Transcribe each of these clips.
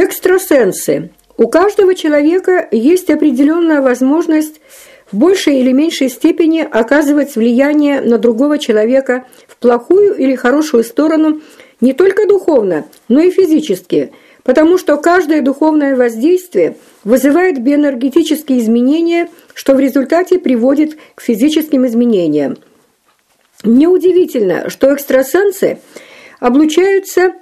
Экстрасенсы. У каждого человека есть определенная возможность в большей или меньшей степени оказывать влияние на другого человека в плохую или хорошую сторону не только духовно, но и физически, потому что каждое духовное воздействие вызывает биоэнергетические изменения, что в результате приводит к физическим изменениям. Неудивительно, что экстрасенсы обучаются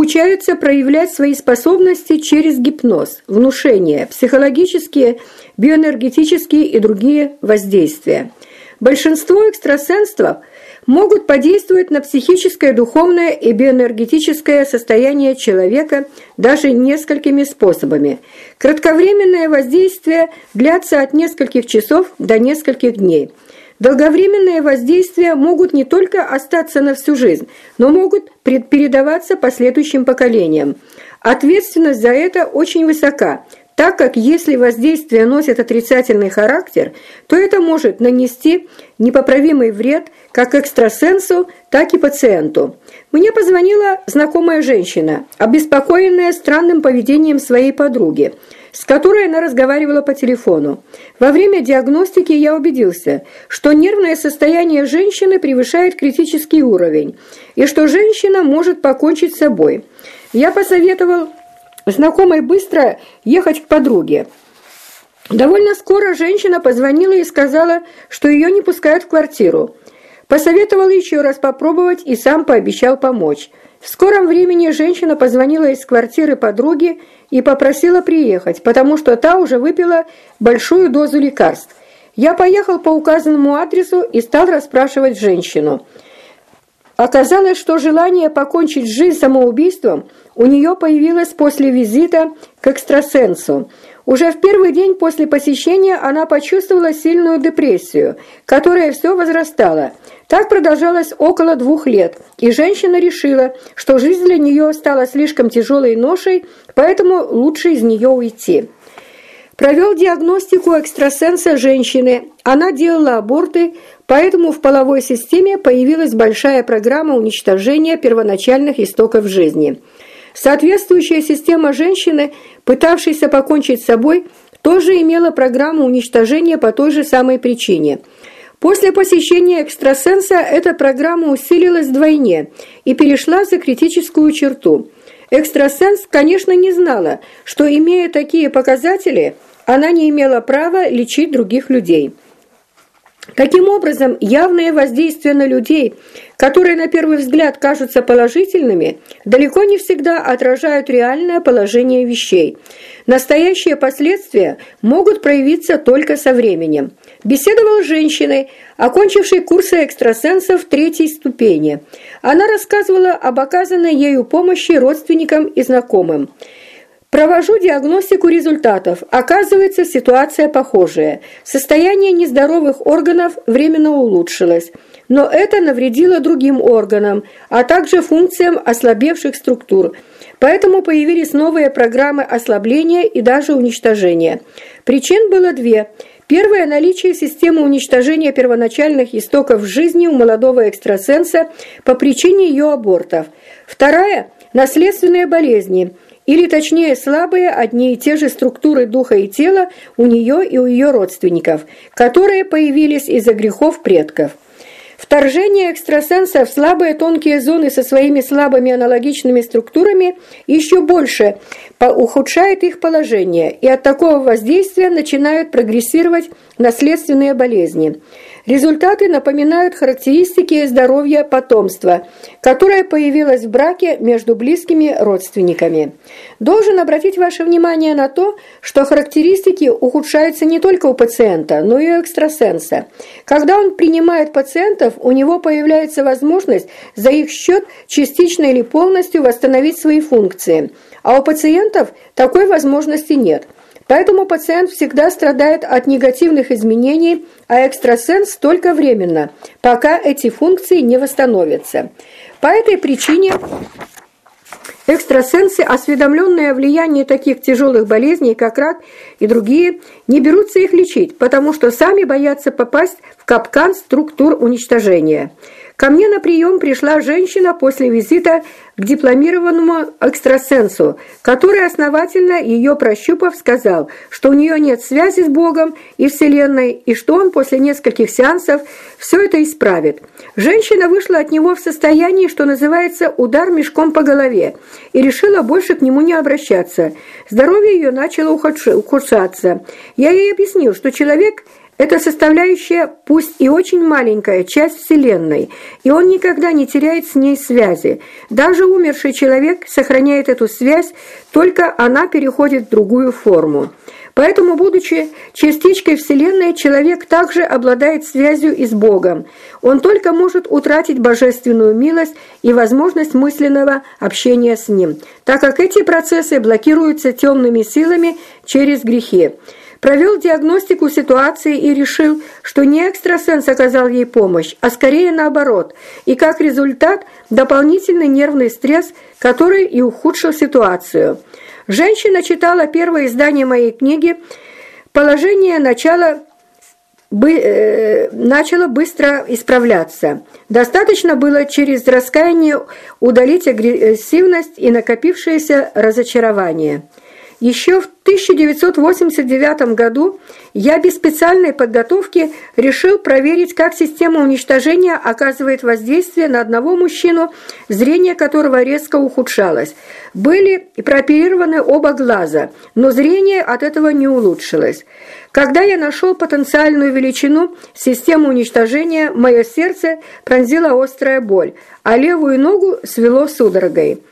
проявлять свои способности через гипноз, внушение, психологические, биоэнергетические и другие воздействия. Большинство экстрасенсов могут подействовать на психическое, духовное и биоэнергетическое состояние человека даже несколькими способами. Кратковременное воздействие длится от нескольких часов до нескольких дней. Долговременные воздействия могут не только остаться на всю жизнь, но могут передаваться последующим поколениям. Ответственность за это очень высока, так как если воздействие носит отрицательный характер, то это может нанести непоправимый вред как экстрасенсу, так и пациенту. Мне позвонила знакомая женщина, обеспокоенная странным поведением своей подруги, с которой она разговаривала по телефону. Во время диагностики я убедился, что нервное состояние женщины превышает критический уровень, и что женщина может покончить с собой. Я посоветовал знакомой быстро ехать к подруге. Довольно скоро женщина позвонила и сказала, что ее не пускают в квартиру. Посоветовал еще раз попробовать и сам пообещал помочь. В скором времени женщина позвонила из квартиры подруги и попросила приехать, потому что та уже выпила большую дозу лекарств. Я поехал по указанному адресу и стал расспрашивать женщину. Оказалось, что желание покончить жизнь самоубийством у нее появилось после визита к экстрасенсу. Уже в первый день после посещения она почувствовала сильную депрессию, которая все возрастала. Так продолжалось около 2 лет, и женщина решила, что жизнь для нее стала слишком тяжелой ношей, поэтому лучше из нее уйти. Провел диагностику экстрасенса женщины. Она делала аборты, поэтому в половой системе появилась большая программа уничтожения первоначальных истоков жизни. Соответствующая система женщины, пытавшейся покончить с собой, тоже имела программу уничтожения по той же самой причине. После посещения экстрасенса эта программа усилилась вдвойне и перешла за критическую черту. Экстрасенс, конечно, не знала, что, имея такие показатели, она не имела права лечить других людей. Таким образом, явные воздействия на людей, которые на первый взгляд кажутся положительными, далеко не всегда отражают реальное положение вещей. Настоящие последствия могут проявиться только со временем. Беседовал с женщиной, окончившей курсы экстрасенсов 3-й ступени. Она рассказывала об оказанной ею помощи родственникам и знакомым. Провожу диагностику результатов. Оказывается, ситуация похожая. Состояние нездоровых органов временно улучшилось, но это навредило другим органам, а также функциям ослабевших структур. Поэтому появились новые программы ослабления и даже уничтожения. Причин было 2. Первое – наличие системы уничтожения первоначальных истоков жизни у молодого экстрасенса по причине ее абортов. Вторая – наследственные болезни, или точнее слабые одни и те же структуры духа и тела у нее и у ее родственников, которые появились из-за грехов предков. Вторжение экстрасенса в слабые тонкие зоны со своими слабыми аналогичными структурами еще больше ухудшает их положение, и от такого воздействия начинают прогрессировать наследственные болезни. Результаты напоминают характеристики здоровья потомства, которое появилось в браке между близкими родственниками. Должен обратить ваше внимание на то, что характеристики ухудшаются не только у пациента, но и у экстрасенса. Когда он принимает пациентов, у него появляется возможность за их счет частично или полностью восстановить свои функции, а у пациентов такой возможности нет. Поэтому пациент всегда страдает от негативных изменений, а экстрасенс только временно, пока эти функции не восстановятся. По этой причине экстрасенсы, осведомленные о влиянии таких тяжелых болезней, как рак и другие, не берутся их лечить, потому что сами боятся попасть в капкан структур уничтожения. Ко мне на прием пришла женщина после визита к дипломированному экстрасенсу, который, основательно ее прощупав, сказал, что у нее нет связи с Богом и Вселенной, и что он после нескольких сеансов все это исправит. Женщина вышла от него в состоянии, что называется, удар мешком по голове, и решила больше к нему не обращаться. Здоровье ее начало ухудшаться. Я ей объяснил, что человек – это составляющая, пусть и очень маленькая, часть Вселенной, и он никогда не теряет с ней связи. Даже умерший человек сохраняет эту связь, только она переходит в другую форму. Поэтому, будучи частичкой Вселенной, человек также обладает связью и с Богом. Он только может утратить божественную милость и возможность мысленного общения с Ним, так как эти процессы блокируются темными силами через грехи. Провел диагностику ситуации и решил, что не экстрасенс оказал ей помощь, а скорее наоборот, и как результат дополнительный нервный стресс, который и ухудшил ситуацию. Женщина читала первое издание моей книги, положение начало быстро исправляться. Достаточно было через раскаяние удалить агрессивность и накопившееся разочарование. Еще в 1989 году я без специальной подготовки решил проверить, как система уничтожения оказывает воздействие на одного мужчину, зрение которого резко ухудшалось. Были прооперированы оба глаза, но зрение от этого не улучшилось. Когда я нашел потенциальную величину системы уничтожения, мое сердце пронзила острая боль, а левую ногу свело судорогой.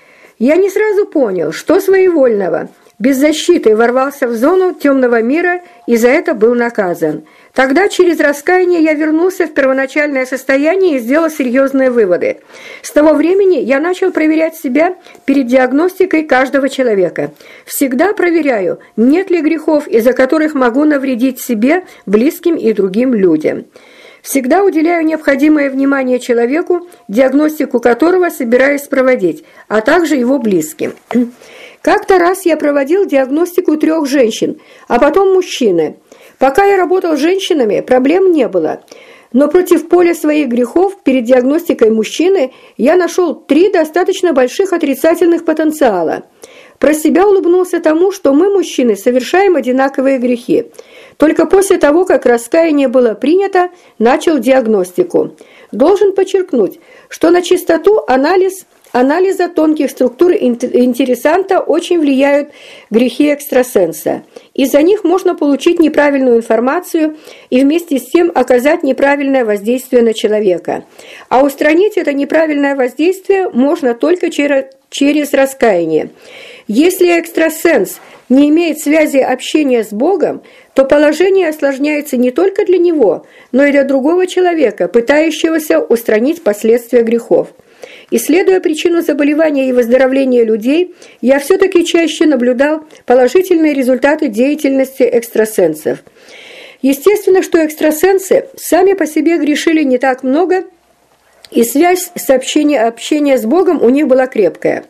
Я не сразу понял, что своевольного без защиты ворвался в зону темного мира и за это был наказан. Тогда через раскаяние я вернулся в первоначальное состояние и сделал серьезные выводы. С того времени я начал проверять себя перед диагностикой каждого человека. Всегда проверяю, нет ли грехов, из-за которых могу навредить себе, близким и другим людям. Всегда уделяю необходимое внимание человеку, диагностику которого собираюсь проводить, а также его близким. Как-то раз я проводил диагностику 3 женщин, а потом мужчины. Пока я работал с женщинами, проблем не было. Но против поля своих грехов перед диагностикой мужчины я нашел 3 достаточно больших отрицательных потенциала. Про себя улыбнулся тому, что мы, мужчины, совершаем одинаковые грехи. Только после того, как раскаяние было принято, начал диагностику. Должен подчеркнуть, что на чистоту анализа тонких структур интересанта очень влияют грехи экстрасенса. Из-за них можно получить неправильную информацию и вместе с тем оказать неправильное воздействие на человека. А устранить это неправильное воздействие можно только через раскаяние. Если экстрасенс не имеет связи общения с Богом, то положение осложняется не только для него, но и для другого человека, пытающегося устранить последствия грехов. Исследуя причину заболевания и выздоровления людей, я все-таки чаще наблюдал положительные результаты деятельности экстрасенсов. Естественно, что экстрасенсы сами по себе грешили не так много, и связь общения с Богом у них была крепкая.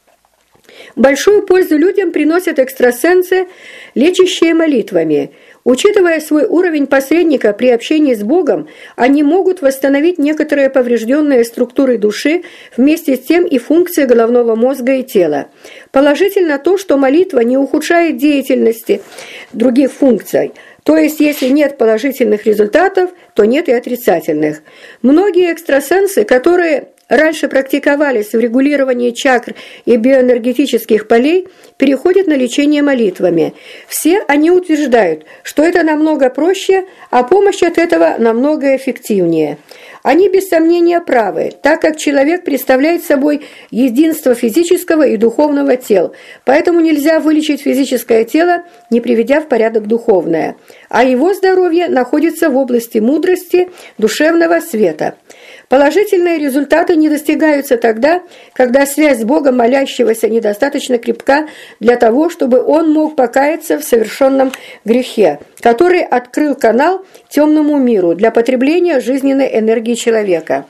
Большую пользу людям приносят экстрасенсы, лечащие молитвами. Учитывая свой уровень посредника при общении с Богом, они могут восстановить некоторые поврежденные структуры души, вместе с тем и функции головного мозга и тела. Положительно то, что молитва не ухудшает деятельности других функций. То есть, если нет положительных результатов, то нет и отрицательных. Многие экстрасенсы, которые раньше практиковались в регулировании чакр и биоэнергетических полей, переходят на лечение молитвами. Все они утверждают, что это намного проще, а помощь от этого намного эффективнее. Они без сомнения правы, так как человек представляет собой единство физического и духовного тел, поэтому нельзя вылечить физическое тело, не приведя в порядок духовное, а его здоровье находится в области мудрости, душевного света. Положительные результаты не достигаются тогда, когда связь с Богом молящегося недостаточно крепка для того, чтобы он мог покаяться в совершенном грехе, который открыл канал темному миру для потребления жизненной энергии человека.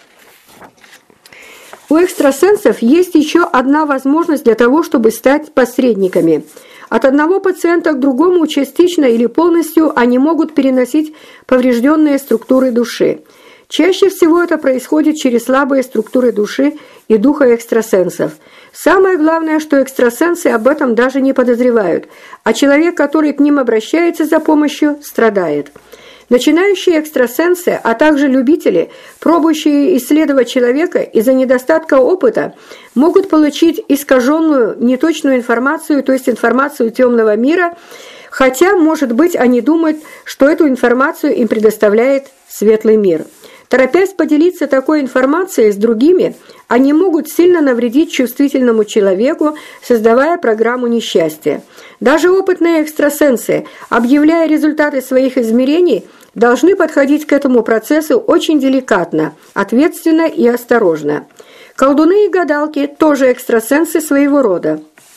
У экстрасенсов есть еще одна возможность для того, чтобы стать посредниками. От одного пациента к другому частично или полностью они могут переносить поврежденные структуры души. Чаще всего это происходит через слабые структуры души и духа экстрасенсов. Самое главное, что экстрасенсы об этом даже не подозревают, а человек, который к ним обращается за помощью, страдает. Начинающие экстрасенсы, а также любители, пробующие исследовать человека из-за недостатка опыта, могут получить искаженную, неточную информацию, то есть информацию темного мира, хотя, может быть, они думают, что эту информацию им предоставляет светлый мир. Торопясь поделиться такой информацией с другими, они могут сильно навредить чувствительному человеку, создавая программу несчастья. Даже опытные экстрасенсы, объявляя результаты своих измерений, должны подходить к этому процессу очень деликатно, ответственно и осторожно. Колдуны и гадалки тоже экстрасенсы своего рода,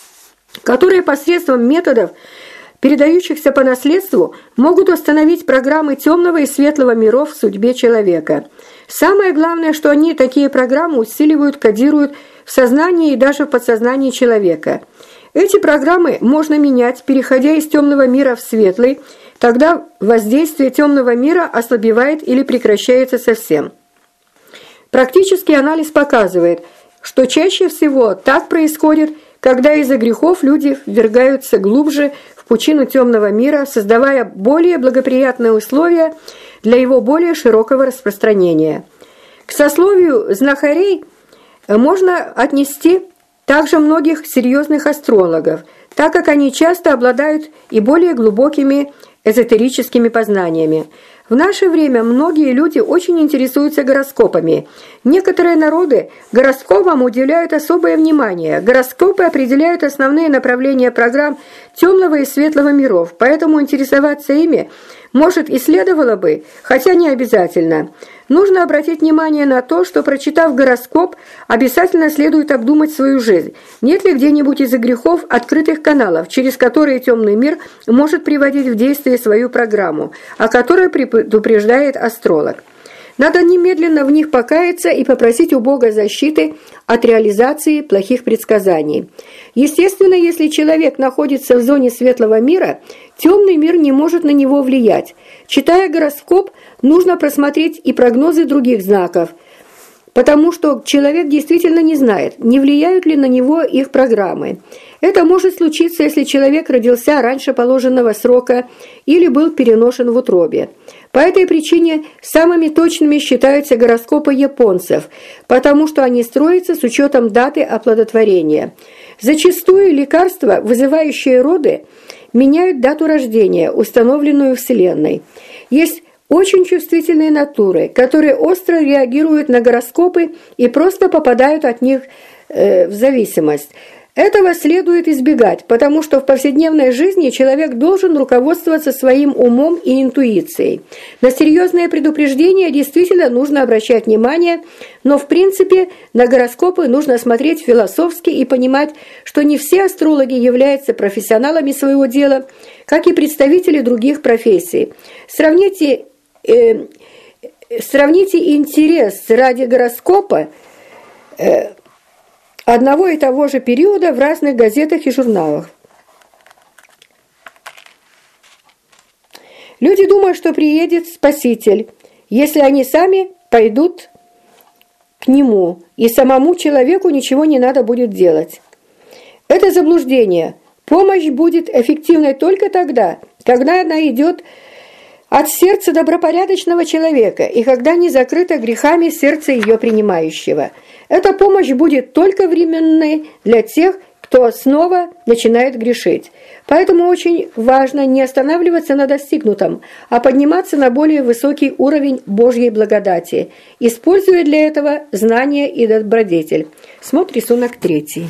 которые посредством методов, передающихся по наследству, могут установить программы темного и светлого миров в судьбе человека. Самое главное, что они такие программы усиливают, кодируют в сознании и даже в подсознании человека. Эти программы можно менять, переходя из темного мира в светлый, тогда воздействие темного мира ослабевает или прекращается совсем. Практический анализ показывает, что чаще всего так происходит, когда из-за грехов люди ввергаются глубже в пучину темного мира, создавая более благоприятные условия для его более широкого распространения. К сословию знахарей можно отнести также многих серьезных астрологов, так как они часто обладают и более глубокими эзотерическими познаниями. В наше время многие люди очень интересуются гороскопами. Некоторые народы гороскопам уделяют особое внимание. Гороскопы определяют основные направления программ темного и светлого миров, поэтому интересоваться ими может и следовало бы, хотя не обязательно. Нужно обратить внимание на то, что, прочитав гороскоп, обязательно следует обдумать свою жизнь. Нет ли где-нибудь из-за грехов открытых каналов, через которые темный мир может приводить в действие свою программу, о которой предупреждает астролог. Надо немедленно в них покаяться и попросить у Бога защиты от реализации плохих предсказаний. Естественно, если человек находится в зоне светлого мира, темный мир не может на него влиять. Читая гороскоп, нужно просмотреть и прогнозы других знаков, потому что человек действительно не знает, не влияют ли на него их программы. Это может случиться, если человек родился раньше положенного срока или был переношен в утробе. По этой причине самыми точными считаются гороскопы японцев, потому что они строятся с учетом даты оплодотворения. Зачастую лекарства, вызывающие роды, меняют дату рождения, установленную Вселенной. Есть очень чувствительные натуры, которые остро реагируют на гороскопы и просто попадают от них в зависимость. Этого следует избегать, потому что в повседневной жизни человек должен руководствоваться своим умом и интуицией. На серьезные предупреждения действительно нужно обращать внимание, но в принципе на гороскопы нужно смотреть философски и понимать, что не все астрологи являются профессионалами своего дела, как и представители других профессий. Сравните интерес ради гороскопа одного и того же периода в разных газетах и журналах. Люди думают, что приедет Спаситель, если они сами пойдут к Нему, и самому человеку ничего не надо будет делать. Это заблуждение. Помощь будет эффективной только тогда, когда она идет от сердца добропорядочного человека и когда не закрыто грехами сердце ее принимающего. Эта помощь будет только временной для тех, кто снова начинает грешить. Поэтому очень важно не останавливаться на достигнутом, а подниматься на более высокий уровень Божьей благодати, используя для этого знания и добродетель. Смотри рисунок 3.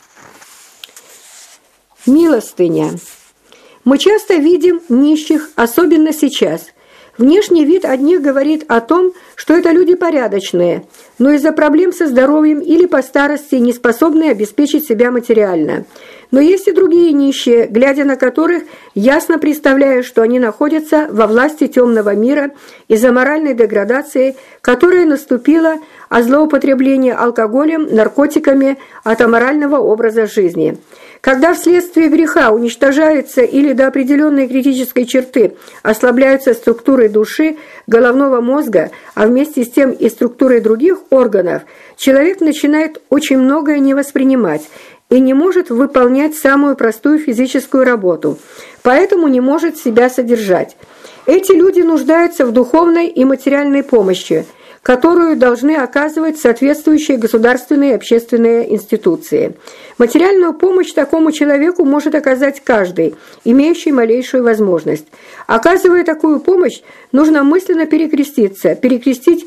Милостыня. Мы часто видим нищих, особенно сейчас. Внешний вид одних говорит о том, что это люди порядочные, но из-за проблем со здоровьем или по старости не способны обеспечить себя материально. Но есть и другие нищие, глядя на которых, ясно представляю, что они находятся во власти темного мира из-за моральной деградации, которая наступила от злоупотребления алкоголем, наркотиками, от аморального образа жизни. Когда вследствие греха уничтожается или до определенной критической черты ослабляются структуры души, головного мозга, а вместе с тем и структуры других органов, человек начинает очень многое не воспринимать и не может выполнять самую простую физическую работу, поэтому не может себя содержать. Эти люди нуждаются в духовной и материальной помощи, которую должны оказывать соответствующие государственные и общественные институции. Материальную помощь такому человеку может оказать каждый, имеющий малейшую возможность. Оказывая такую помощь, нужно мысленно перекрестить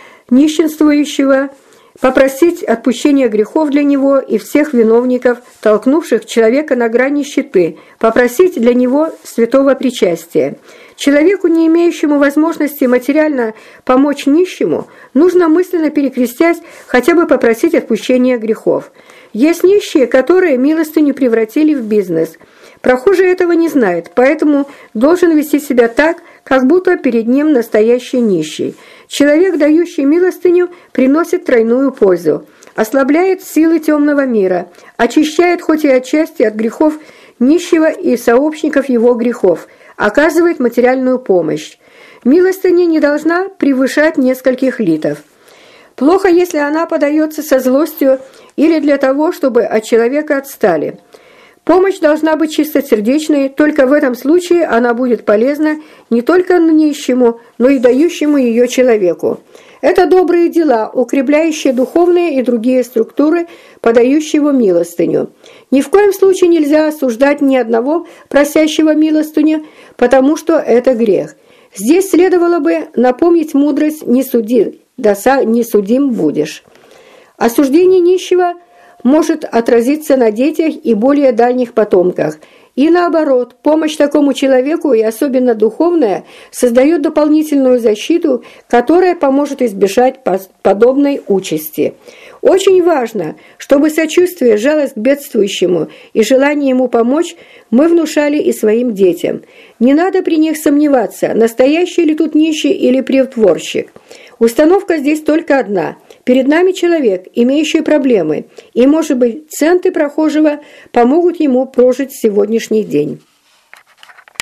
нищенствующего, попросить отпущения грехов для него и всех виновников, толкнувших человека на грань нищеты, попросить для него святого причастия. Человеку, не имеющему возможности материально помочь нищему, нужно мысленно перекрестясь хотя бы попросить отпущения грехов. Есть нищие, которые милостыню превратили в бизнес. Прохожий этого не знает, поэтому должен вести себя так, как будто перед ним настоящий нищий. Человек, дающий милостыню, приносит тройную пользу. Ослабляет силы темного мира, очищает хоть и отчасти от грехов нищего и сообщников его грехов, оказывает материальную помощь. Милостыня не должна превышать нескольких литов. Плохо, если она подается со злостью или для того, чтобы от человека отстали. Помощь должна быть чистосердечной, только в этом случае она будет полезна не только нищему, но и дающему ее человеку. Это добрые дела, укрепляющие духовные и другие структуры, подающего милостыню. Ни в коем случае нельзя осуждать ни одного просящего милостыню, потому что это грех. Здесь следовало бы напомнить мудрость «не суди, не судим будешь». Осуждение нищего может отразиться на детях и более дальних потомках. И наоборот, помощь такому человеку, и особенно духовная, создает дополнительную защиту, которая поможет избежать подобной участи. Очень важно, чтобы сочувствие, жалость к бедствующему и желание ему помочь мы внушали и своим детям. Не надо при них сомневаться, настоящий ли тут нищий или притворщик. Установка здесь только одна. Перед нами человек, имеющий проблемы, и, может быть, центы прохожего помогут ему прожить сегодняшний день.